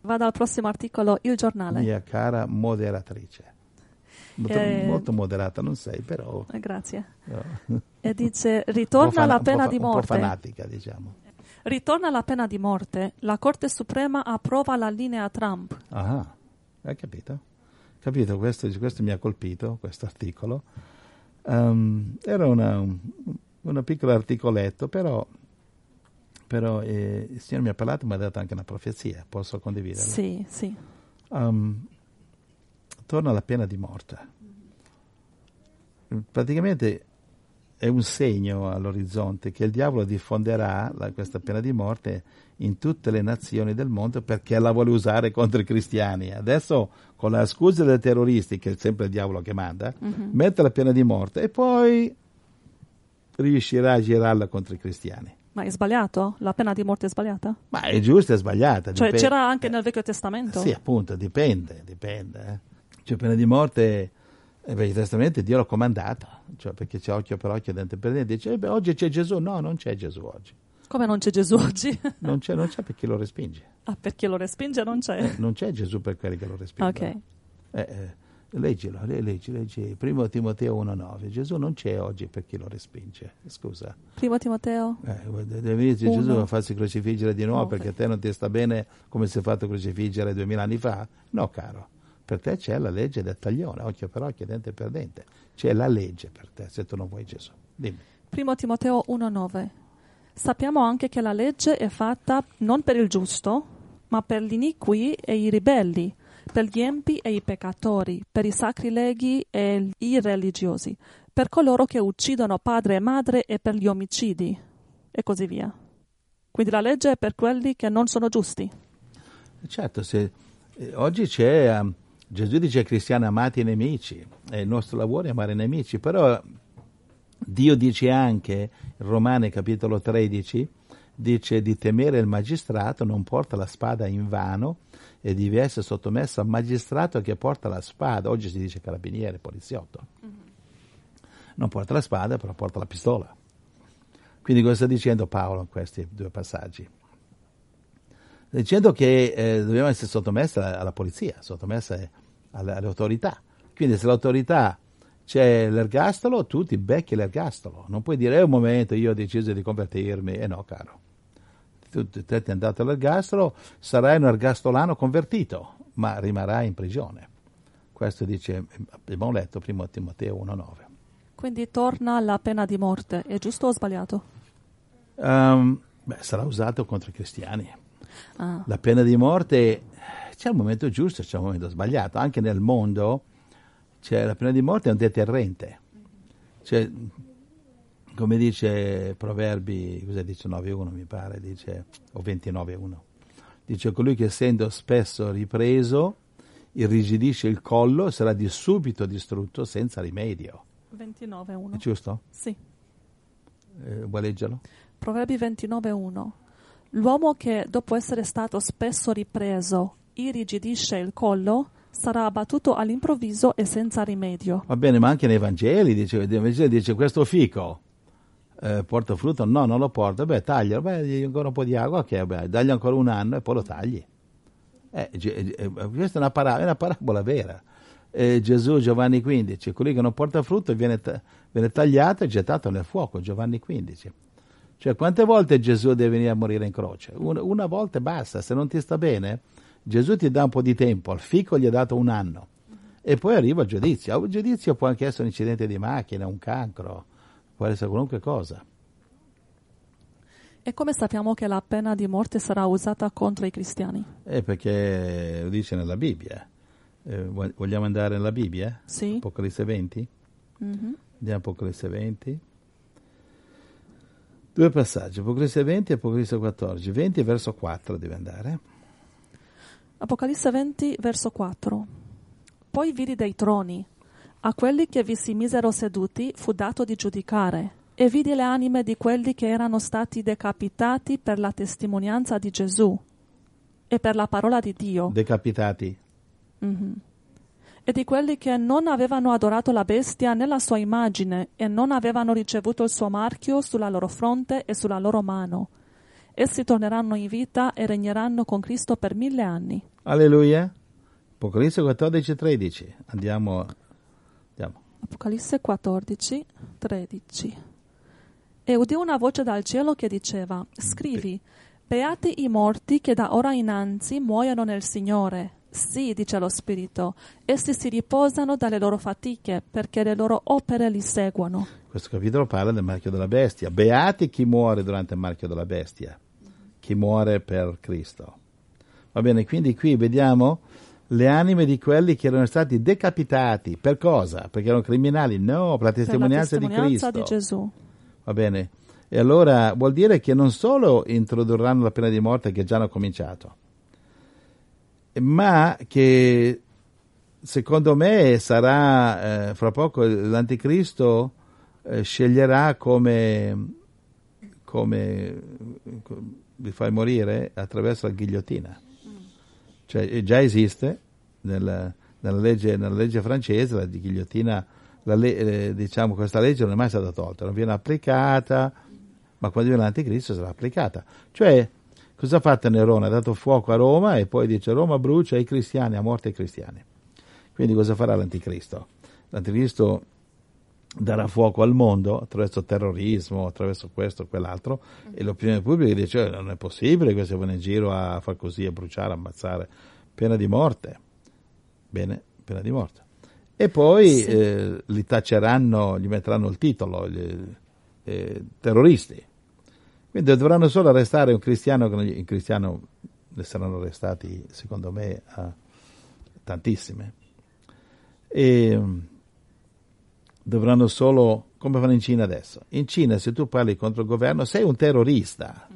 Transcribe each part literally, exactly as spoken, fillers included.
Vado al prossimo articolo, Il Giornale. Mia cara moderatrice. Molto, Eh, molto moderata non sei, però... Eh, grazie. No. E dice, Un ritorna po' fana- la un po' pena fa- di Un po' morte. fanatica, diciamo. Ritorna la pena di morte. La Corte Suprema approva la linea Trump. Ah, hai capito? Capito, questo, questo mi ha colpito, questo articolo. Um, era una, un una piccola articoletto, però, però eh, il Signore mi ha parlato e mi ha dato anche una profezia, posso condividerla? Sì, sì. Um, torna alla pena di morte. Praticamente è un segno all'orizzonte che il diavolo diffonderà la, questa pena di morte in tutte le nazioni del mondo perché la vuole usare contro i cristiani. Adesso con la scusa dei terroristi, che è sempre il diavolo che manda, Mm-hmm. mette la pena di morte e poi riuscirà a girarla contro i cristiani. Ma è sbagliato? La pena di morte è sbagliata? Ma è giusta e sbagliata. Cioè dipende- c'era anche nel Vecchio Testamento? Sì, appunto, dipende, dipende. Eh. Cioè, pena di morte, eh, beh, il Testamento Dio l'ha comandata, cioè perché c'è occhio per occhio, dente per dente. Dice, eh, beh, oggi c'è Gesù. No, non c'è Gesù oggi. Come non c'è Gesù oggi? Non c'è, non c'è per chi lo respinge. Ah, perché lo respinge non c'è? Eh, non c'è Gesù per quelli che lo respingono. Ok. Eh, eh, leggilo, le- leggi, leggi. Primo Timoteo uno nove. Gesù non c'è oggi per chi lo respinge. Scusa. Primo Timoteo? Eh, deve venire Gesù Uno. a farsi crocifiggere di nuovo Nove. perché a te non ti sta bene come si è fatto crocifiggere duemila anni fa? No, caro. Per te c'è la legge del taglione, occhio per occhio, dente per dente. C'è la legge per te, se tu non vuoi Gesù. Dimmi. Primo Timoteo uno nove. Sappiamo anche che la legge è fatta non per il giusto, ma per gli iniqui e i ribelli, per gli empi e i peccatori, per i sacrileghi e gli irreligiosi, per coloro che uccidono padre e madre e per gli omicidi, e così via. Quindi la legge è per quelli che non sono giusti. Certo, se, eh, oggi c'è, um, Gesù dice ai cristiani amate i nemici, e il nostro lavoro è amare i nemici, però Dio dice anche, in Romani capitolo tredici, dice di temere il magistrato non porta la spada in vano e devi essere sottomesso al magistrato che porta la spada. Oggi si dice carabiniere, poliziotto. Mm-hmm. Non porta la spada, però porta la pistola. Quindi cosa sta dicendo Paolo in questi due passaggi? Sta dicendo che eh, dobbiamo essere sottomessi alla, alla polizia, sottomessi alle, alle autorità. Quindi se l'autorità c'è l'ergastolo, tu ti becchi l'ergastolo. Non puoi dire, è un momento, io ho deciso di convertirmi. E eh no, caro. Tu te ti è andato all'ergastolo, sarai un ergastolano convertito, ma rimarrai in prigione. Questo dice, abbiamo letto primo Timoteo uno nove. Quindi torna la pena di morte, è giusto o sbagliato? Um, beh, sarà usato contro i cristiani. Ah. La pena di morte, c'è un momento giusto, c'è un momento sbagliato. Anche nel mondo c'è la pena di morte, è un deterrente. Cioè, come dice Proverbi, cos'è, diciannove uno mi pare, dice, o ventinove uno, dice colui che essendo spesso ripreso irrigidisce il collo sarà di subito distrutto senza rimedio. ventinove uno. È giusto? Sì. Eh, vuoi leggerlo? Proverbi ventinove uno. L'uomo che dopo essere stato spesso ripreso irrigidisce il collo sarà abbattuto all'improvviso e senza rimedio. Va bene, ma anche nei Vangeli dice, nei Vangeli dice questo fico eh, porta frutto? No, non lo porta. Beh, taglialo, beh, gli ancora un po' di acqua, ok, beh, dagli ancora un anno e poi lo tagli. Eh, eh, eh, questa è una, para- è una parabola vera. Eh, Gesù, Giovanni quindici, colui che non porta frutto viene, ta- viene tagliato e gettato nel fuoco, Giovanni quindici. Cioè, quante volte Gesù deve venire a morire in croce? Una, una volta e basta, se non ti sta bene, Gesù ti dà un po' di tempo, al fico gli ha dato un anno, e poi arriva il giudizio. Il giudizio può anche essere un incidente di macchina, un cancro, può essere qualunque cosa. E come sappiamo che la pena di morte sarà usata contro i cristiani? Eh, perché lo dice nella Bibbia. Eh, vogliamo andare nella Bibbia? Sì. Apocalisse venti? Mm-hmm. Andiamo a Apocalisse venti. Due passaggi, Apocalisse venti e Apocalisse quattordici. venti verso quattro deve andare. Apocalisse venti, verso quattro. Poi vidi dei troni. A quelli che vi si misero seduti fu dato di giudicare. E vidi le anime di quelli che erano stati decapitati per la testimonianza di Gesù e per la parola di Dio. Decapitati. Mm-hmm. E di quelli che non avevano adorato la bestia né la sua immagine e non avevano ricevuto il suo marchio sulla loro fronte e sulla loro mano. Essi torneranno in vita e regneranno con Cristo per mille anni. Alleluia. Apocalisse quattordici tredici. Andiamo. Andiamo. Apocalisse quattordici tredici. E udì una voce dal cielo che diceva: scrivi, beati i morti che da ora innanzi muoiono nel Signore. Sì, dice lo Spirito, essi si riposano dalle loro fatiche, perché le loro opere li seguono. Questo capitolo parla del marchio della bestia. Beati chi muore durante il marchio della bestia, chi muore per Cristo. Va bene, quindi qui vediamo le anime di quelli che erano stati decapitati. Per cosa? Perché erano criminali? No, per la testimonianza, per la testimonianza di Cristo. di Gesù. Va bene. E allora vuol dire che non solo introdurranno la pena di morte, che già hanno cominciato, ma che secondo me sarà eh, fra poco l'anticristo eh, sceglierà come, come li fai morire attraverso la ghigliottina. Cioè già esiste nella, nella, legge, nella legge francese la ghigliottina, la le, eh, diciamo questa legge non è mai stata tolta, non viene applicata, ma quando viene l'anticristo sarà applicata. Cioè cosa ha fatto Nerone? Ha dato fuoco a Roma e poi dice Roma brucia i cristiani, a morte i cristiani. Quindi cosa farà l'anticristo? L'anticristo darà fuoco al mondo attraverso terrorismo, attraverso questo o quell'altro, e l'opinione pubblica dice non è possibile che si vanno in giro a far così, a bruciare, a ammazzare, pena di morte. Bene, pena di morte. E poi sì. eh, li tacceranno, gli metteranno il titolo, gli, eh, terroristi. Quindi dovranno solo arrestare un cristiano, che un cristiano ne saranno arrestati, secondo me, a tantissime. E dovranno solo, come fanno in Cina adesso. In Cina, se tu parli contro il governo, sei un terrorista,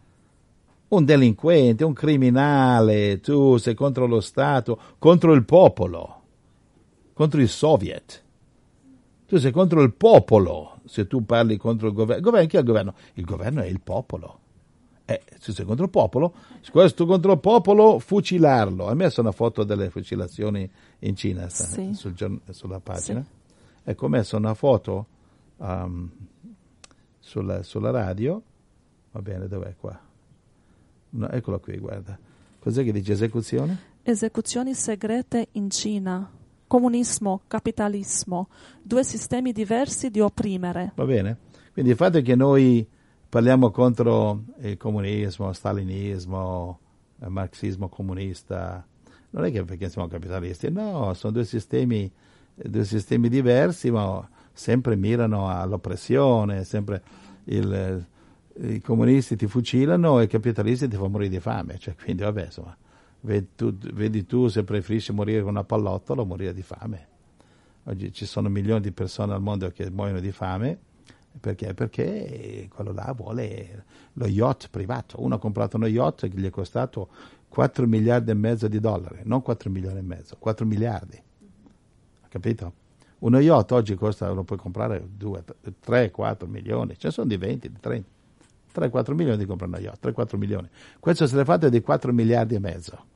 un delinquente, un criminale, tu sei contro lo Stato, contro il popolo, contro i soviet. Tu sei contro il popolo se tu parli contro il governo. Il governo chi è il governo? Il governo è il popolo. Eh, se sei contro il popolo, questo contro il popolo, fucilarlo. Ha messo una foto delle fucilazioni in Cina sì. sul, sulla pagina. Sì. Ecco, ho messo una foto um, sulla, sulla radio. Va bene, dov'è qua? No, eccolo qui, guarda. Cos'è che dice esecuzione? Esecuzioni segrete in Cina. Comunismo, capitalismo, due sistemi diversi di opprimere. Va bene? Quindi il fatto è che noi parliamo contro il comunismo, stalinismo, il marxismo comunista, non è che perché siamo capitalisti, no, sono due sistemi, due sistemi diversi, ma sempre mirano all'oppressione, sempre il, i comunisti ti fucilano e i capitalisti ti fanno morire di fame, cioè, quindi vabbè, insomma. Vedi tu, vedi tu se preferisci morire con una pallottola o morire di fame. Oggi ci sono milioni di persone al mondo che muoiono di fame, perché? Perché quello là vuole lo yacht privato. Uno ha comprato uno yacht che gli è costato quattro miliardi e mezzo di dollari, non quattro milioni e mezzo, quattro miliardi. Capito? Uno yacht oggi costa, lo puoi comprare due, tre, quattro milioni, ce ne sono di venti, di trenta. tre quattro milioni di comprare uno yacht, tre quattro milioni. Questo se l'è fatto di quattro miliardi e mezzo.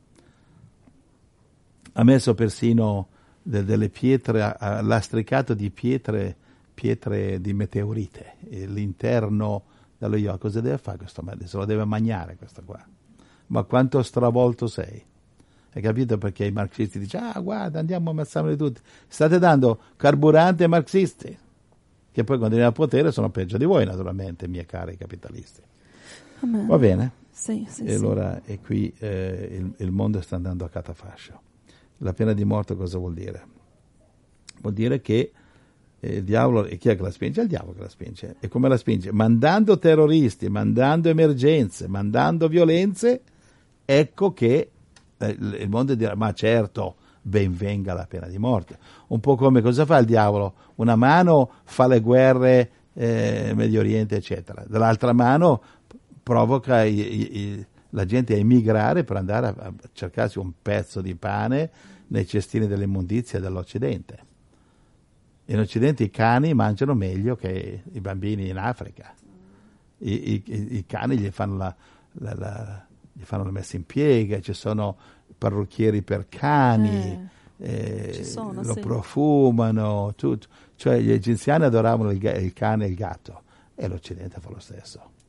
Ha messo persino de, delle pietre, ha lastricato di pietre, pietre di meteorite, e l'interno dello yacht. Cosa deve fare questo? Se lo deve mangiare questo qua. Ma quanto stravolto sei? Hai capito perché i marxisti dicono, ah guarda, andiamo a ammazzarli tutti. State dando carburante ai marxisti, che poi quando viene al potere sono peggio di voi, naturalmente, miei cari capitalisti. Amen. Va bene? Sì, sì, e sì. allora e qui eh, il, il mondo sta andando a catafascio. La pena di morte cosa vuol dire? Vuol dire che eh, il diavolo, e chi è che la spinge? È il diavolo che la spinge. E come la spinge? Mandando terroristi, mandando emergenze, mandando violenze, ecco che eh, il mondo dirà, ma certo, ben venga la pena di morte. Un po' come cosa fa il diavolo? Una mano fa le guerre eh, Medio Oriente, eccetera. Dall'altra mano provoca i, i, i, la gente a emigrare per andare a, a cercarsi un pezzo di pane nei cestini dell'immondizia dell'Occidente. In Occidente i cani mangiano meglio che i bambini in Africa. I, i, i cani gli fanno la, la, la, gli fanno la messa in piega, ci sono parrucchieri per cani, eh, eh, ci sono, lo sì. profumano, tutto. Cioè gli egiziani adoravano il, il cane e il gatto, e l'Occidente fa lo stesso.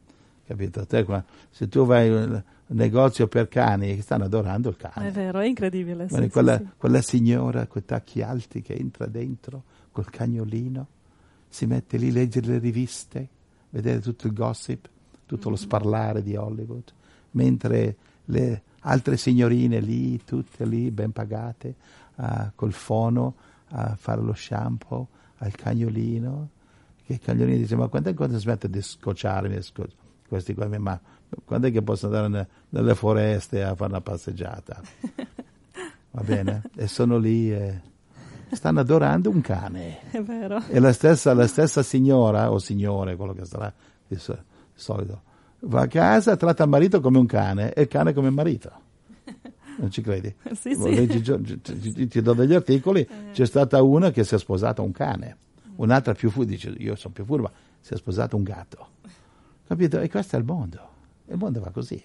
capito? Te, qua, se tu vai in un negozio per cani, stanno adorando il cane. È vero, è incredibile. Sì, sì, quella, sì. quella signora con i tacchi alti che entra dentro col cagnolino, si mette lì a leggere le riviste, vedere tutto il gossip, tutto mm-hmm. lo sparlare di Hollywood, mentre le altre signorine lì, tutte lì ben pagate, uh, col fono a fare lo shampoo al cagnolino, che il cagnolino dice: ma quando è che smette di scocciarmi sco- questi qua, ma quando è che posso andare ne- nelle foreste a fare una passeggiata? Va bene? E sono lì e stanno adorando un cane. È vero. E la stessa, la stessa signora o signore, quello che sarà di solito, va a casa, tratta il marito come un cane e il cane come il marito. Non ci credi? Sì, sì. Leggi, ti, ti do degli articoli, eh. C'è stata una che si è sposata un cane, un'altra più furba, dice: io sono più furba, si è sposata un gatto. Capito? E questo è il mondo. Il mondo va così.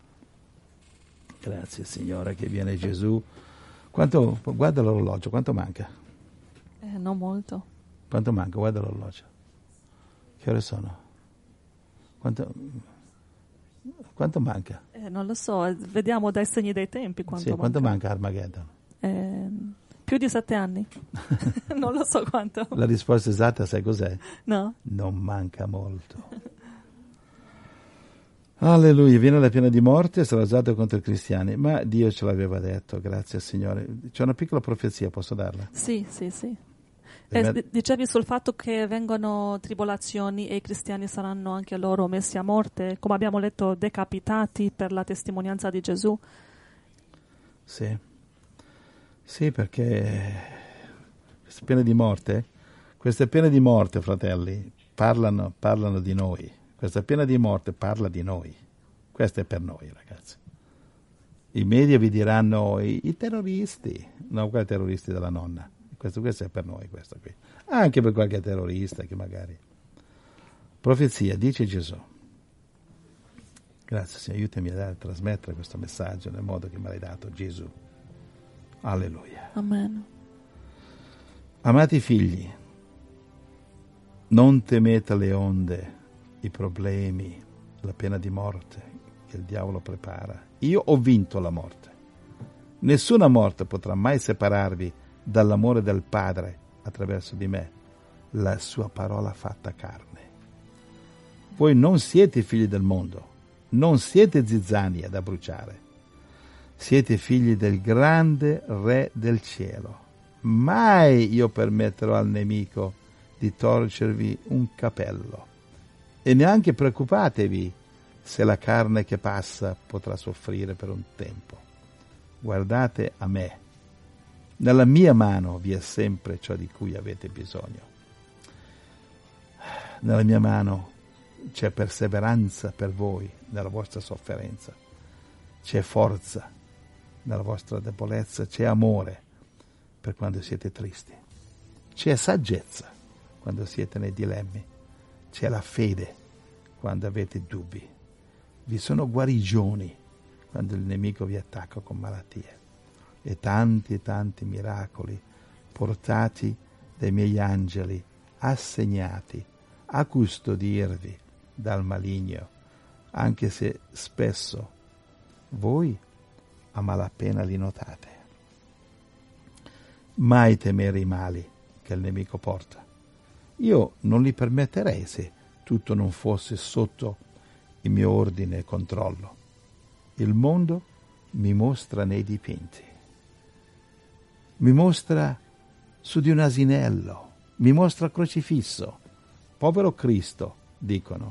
Grazie Signore che viene Gesù. Quanto, guarda l'orologio, quanto manca? Eh, non molto. Quanto manca? Guarda l'orologio. Che ore sono? Quanto, quanto manca? Eh, non lo so, vediamo dai segni dei tempi quanto sì, manca. Quanto manca Armageddon? Eh, più di sette anni. Non lo so quanto. La risposta esatta sai cos'è? No. Non manca molto. Alleluia, viene la pena di morte e sarà usato contro i cristiani, ma Dio ce l'aveva detto, grazie al Signore. C'è una piccola profezia, posso darla? Sì, sì, sì. Eh, me... Dicevi sul fatto che vengono tribolazioni e i cristiani saranno anche loro messi a morte, come abbiamo letto, decapitati per la testimonianza di Gesù. Sì, sì, perché queste pene di morte, queste pene di morte, fratelli, parlano, parlano di noi. Questa pena di morte parla di noi. Questo è per noi, ragazzi. I media vi diranno i, i terroristi, no, quali terroristi della nonna. Questo, questo è per noi, questo qui. Anche per qualche terrorista che magari. Profezia, dice Gesù. Grazie, Signore, aiutami a trasmettere questo messaggio nel modo che me l'hai dato, Gesù. Alleluia. Amen. Amati figli, non temete le onde, i problemi, la pena di morte che il diavolo prepara. Io ho vinto la morte. Nessuna morte potrà mai separarvi dall'amore del Padre attraverso di me, la sua parola fatta carne. Voi non siete figli del mondo, non siete zizzania da bruciare. Siete figli del grande Re del cielo. Mai io permetterò al nemico di torcervi un capello. E neanche preoccupatevi se la carne che passa potrà soffrire per un tempo. Guardate a me. Nella mia mano vi è sempre ciò di cui avete bisogno. Nella mia mano c'è perseveranza per voi nella vostra sofferenza. C'è forza nella vostra debolezza. C'è amore per quando siete tristi. C'è saggezza quando siete nei dilemmi. C'è la fede quando avete dubbi. Vi sono guarigioni quando il nemico vi attacca con malattie. E tanti e tanti miracoli portati dai miei angeli, assegnati a custodirvi dal maligno, anche se spesso voi a malapena li notate. Mai temere i mali che il nemico porta. Io non li permetterei se tutto non fosse sotto il mio ordine e controllo. Il mondo mi mostra nei dipinti. Mi mostra su di un asinello, mi mostra crocifisso. Povero Cristo, dicono.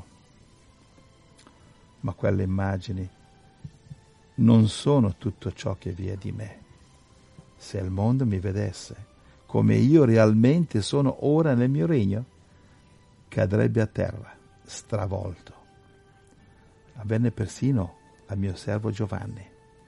Ma quelle immagini non sono tutto ciò che vi è di me. Se il mondo mi vedesse come io realmente sono ora nel mio regno, cadrebbe a terra, stravolto. Avvenne persino al mio servo Giovanni.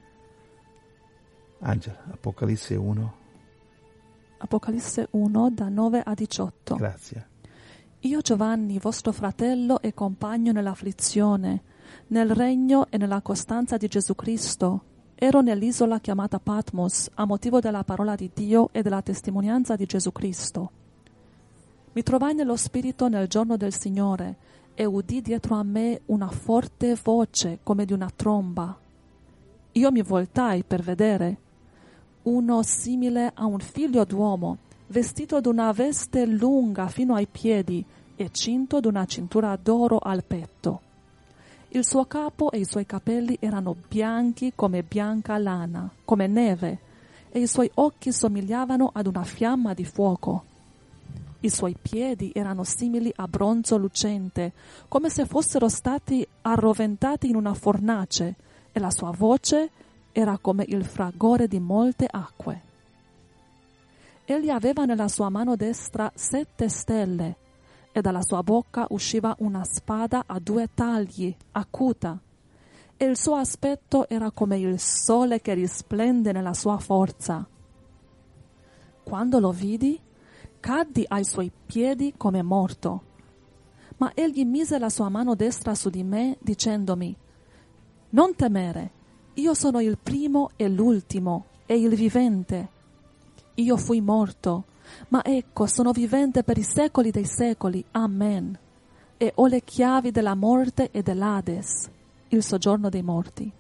Angela, Apocalisse uno. Apocalisse uno, da nove a diciotto. Grazie. Io Giovanni, vostro fratello e compagno nell'afflizione, nel regno e nella costanza di Gesù Cristo, ero nell'isola chiamata Patmos a motivo della parola di Dio e della testimonianza di Gesù Cristo. Mi trovai nello Spirito nel giorno del Signore e udì dietro a me una forte voce come di una tromba. Io mi voltai per vedere uno simile a un figlio d'uomo, vestito d'una veste lunga fino ai piedi e cinto d'una cintura d'oro al petto. Il suo capo e i suoi capelli erano bianchi come bianca lana, come neve, e i suoi occhi somigliavano ad una fiamma di fuoco. I suoi piedi erano simili a bronzo lucente, come se fossero stati arroventati in una fornace, e la sua voce era come il fragore di molte acque. Egli aveva nella sua mano destra sette stelle, e dalla sua bocca usciva una spada a due tagli, acuta, e il suo aspetto era come il sole che risplende nella sua forza. Quando lo vidi, caddi ai suoi piedi come morto. Ma egli mise la sua mano destra su di me, dicendomi: «Non temere, io sono il primo e l'ultimo e il vivente. Io fui morto, ma ecco sono vivente per i secoli dei secoli. Amen. E ho le chiavi della morte e dell'Ades, il soggiorno dei morti».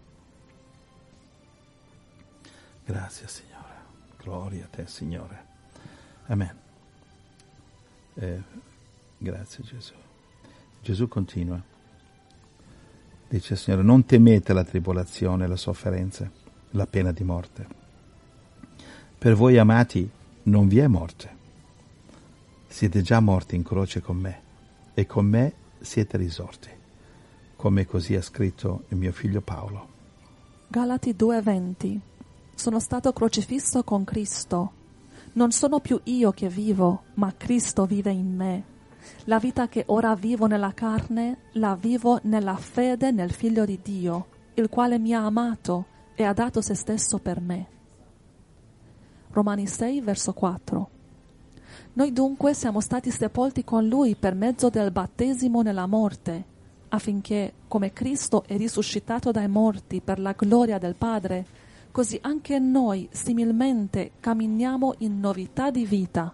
Grazie, Signore. Gloria a te, Signore. Amen. Eh, grazie, Gesù. Gesù continua. Dice, Signore, non temete la tribolazione, la sofferenza, la pena di morte. Per voi, amati, non vi è morte. Siete già morti in croce con me, e con me siete risorti, come così ha scritto il mio figlio Paolo. Galati due venti. Sono stato crocifisso con Cristo. Non sono più io che vivo, ma Cristo vive in me. La vita che ora vivo nella carne, la vivo nella fede nel Figlio di Dio, il quale mi ha amato e ha dato se stesso per me. Romani sei, verso quattro. Noi dunque siamo stati sepolti con Lui per mezzo del battesimo nella morte, affinché, come Cristo è risuscitato dai morti per la gloria del Padre, così anche noi similmente camminiamo in novità di vita.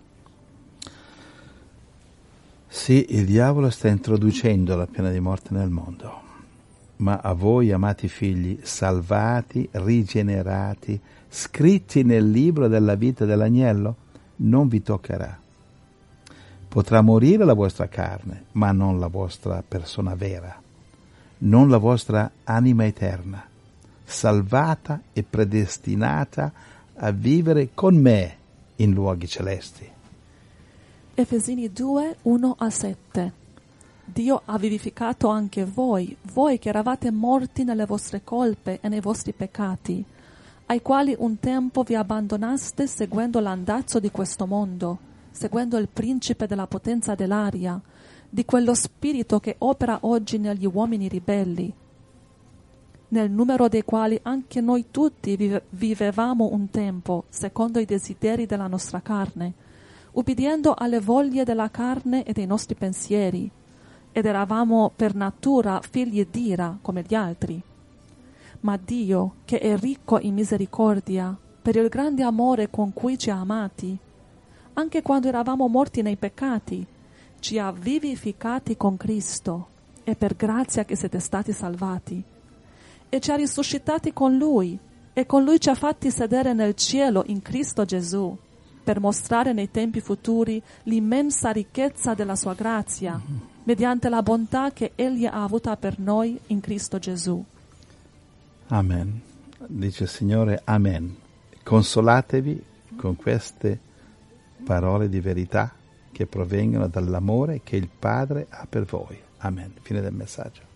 Sì, il diavolo sta introducendo la pena di morte nel mondo, ma a voi, amati figli, salvati, rigenerati, scritti nel libro della vita dell'agnello, non vi toccherà. Potrà morire la vostra carne, ma non la vostra persona vera, non la vostra anima eterna, salvata e predestinata a vivere con me in luoghi celesti. Efesini due, uno a sette. Dio ha vivificato anche voi, voi che eravate morti nelle vostre colpe e nei vostri peccati, ai quali un tempo vi abbandonaste seguendo l'andazzo di questo mondo, seguendo il principe della potenza dell'aria, di quello spirito che opera oggi negli uomini ribelli, nel numero dei quali anche noi tutti vive- vivevamo un tempo, secondo i desideri della nostra carne, ubbidiendo alle voglie della carne e dei nostri pensieri, ed eravamo per natura figli d'ira come gli altri. Ma Dio, che è ricco in misericordia, per il grande amore con cui ci ha amati, anche quando eravamo morti nei peccati, ci ha vivificati con Cristo, e per grazia che siete stati salvati, e ci ha risuscitati con Lui, e con Lui ci ha fatti sedere nel cielo in Cristo Gesù, per mostrare nei tempi futuri l'immensa ricchezza della sua grazia, mm-hmm. mediante la bontà che Egli ha avuta per noi in Cristo Gesù. Amen. Dice il Signore, amen. Consolatevi con queste parole di verità che provengono dall'amore che il Padre ha per voi. Amen. Fine del messaggio.